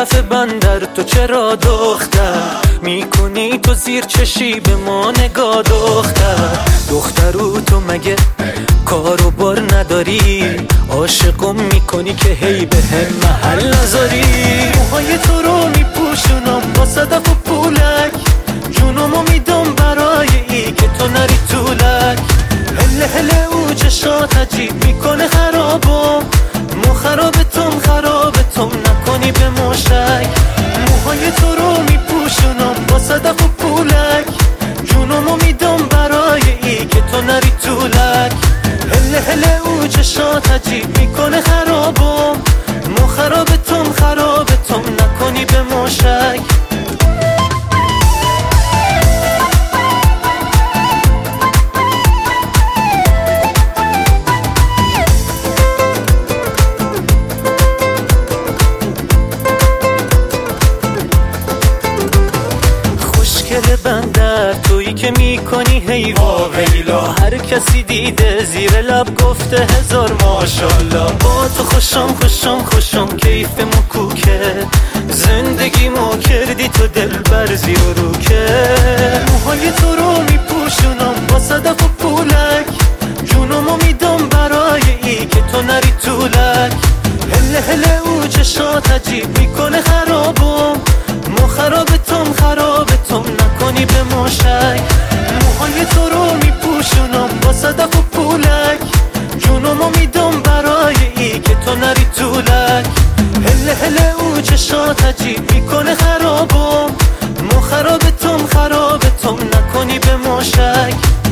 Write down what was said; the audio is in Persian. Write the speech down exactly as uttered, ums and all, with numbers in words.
صدف بندر تو چرا دختر میکنی؟ تو زیر چشی به ما نگاه دختر. دخترو تو مگه کارو بار نداری؟ عاشقم میکنی که هی به هم محل نذاری. موهای تو رو میپوشونم با صدف و پولک، جونمو میدم برای ای که تو نری طولک. هله هله او چشات عجیب میکنه خرابم، مو خرابتم خرابتم نکنی به مشک. موهای تو رو میپوشونم با صدف و پولک، جونمو میدم برای ای که تو نری طولک. هله هله او چشات عجیب میکنه خرابم، مو خرابتم خرابتم نکنی به مشک. خوشگل بندر تویی که میکنی هیوا ویلا، هر کسی دیده زیر لب گفته هزار ماشالله. با تو خوشم خوشم خوشم کیفمو کوکه، زندگیمو کردی تو دل بر زیر و روکه. موهای تو رو میپوشونم با صدف و پولک، جونمو میدم برای ای که تو نری طولک. هله هله او چشات عجیب میکنه خرابم، مو خرابتم خرابتم نکنی به مشک. موهای تو رو میپوشونم با صدف و پولک، جونمو میدم برای ای که تو نری طولک. هله هله او چشات عجیب میکنه خرابم، مو خرابتم خرابتم نکنی به مشک.